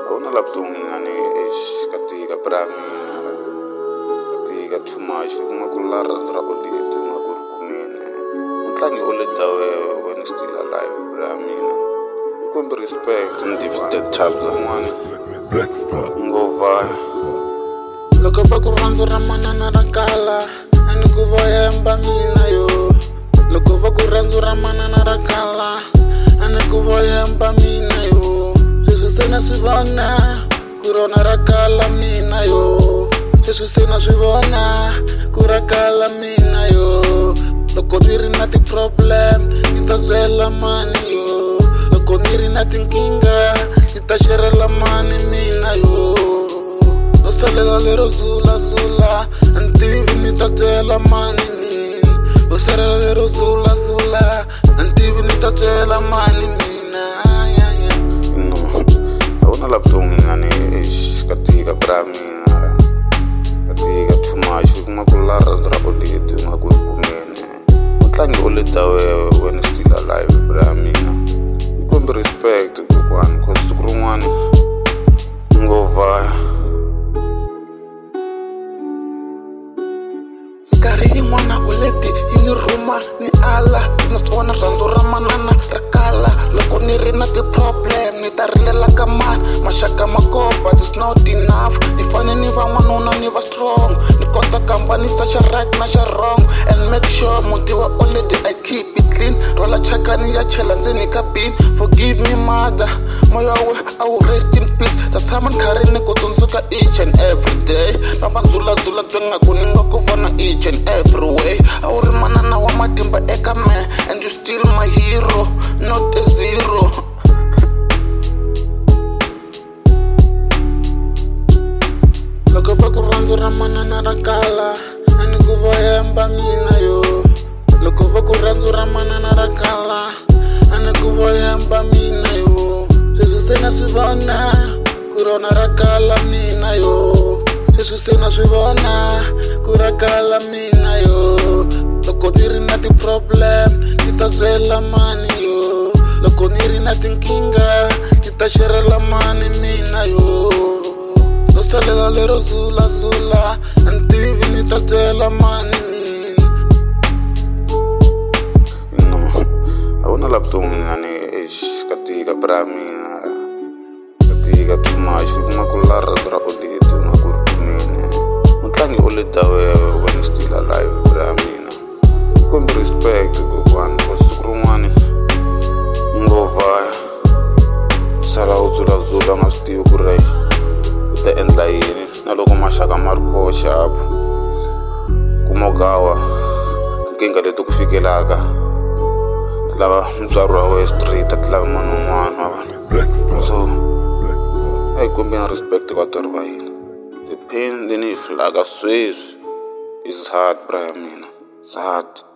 Awuna laptong ngani katika brami katika too much kuma kulara dra olito ngakuru kumene utlangi ole dawe when still alive brami kumbe respect undefeated chapter one ngova loko va ku rhandzu ra manana ra kala ani ku voyemba mina yo loko va ku rhandzu ra manana ra kala ani ku voyemba mina yo sweswi se na swi vona ku rona ra kala mina yo sweswi se na swi vona ku ra kala mina yo loko ni ri na ti-problem ni ta byela mani yo loko ni ri na tinkingha ni ta xerela mani mina yo no salela lero zulazula a ni tivi ni ta byela mani mina no salela lero zulazula a ni tivi ni ta byela mani mina awuna laptong ngani katika brami katika too much kuma kulara dra olito ngakuru kumene utlangi ole dawe when still alive brami kumbe respect kokwana cause siku rin'wana ngova nkarhi yin'wana u leti yi ni rhuma ni ala na swi vona rhandzu ra manana ra kala loko ni ri na ti-problem ni ta rilela ka mani maxaka makopa it's not enough ni fane ni va n'wanuna ni va strong ni kota kambanisa xa right na xa wrong and make sure muti wa oledi I keep it clean rola chakani ya chela ndzeni ka bin forgive me mother moya we I will rest in peace ta tshama ni karhi ni ku tsundzuka each and every day famba ndzulazula twe ngaku ni nga ku vona each and every way a wu ri manana wa matimba eka me and you still my hero not a zero loko va ku rhandzu ra manana ra kala a ni ku voyemba mina yo loko va ku rhandzu ra manana ra kala a ni ku voyemba mina yo sweswi se na swi vona ku rona ra kala mina yo sweswi se na swi vona ku ra kala mina yo loko ni ri na ti-problem ni ta byela mani yo loko ni ri na tinkingha ni ta xerela mani mina yo no salela lero zulazula a ni tivi ni ta byela mani mina awuna laptong ngani katika brami katika too much kuma kulara dra olito ngakuru kumene utlangi ole dawe when still alive brami kumbe respect kokwana cause siku rin'wana ngova sala u zulazula nga swi tivi ku ri u ta endla yini na loko maxaka ma ri koxa apo kumokawa tinkingha leti ku fikelaka ti lava mutswari wa we street a ti lavi munhu un'wana wa vana so a hi kombeni respect ka vatswari va hina the pain leyi ni yi filaka sweswi is hard bra ya mina it's hard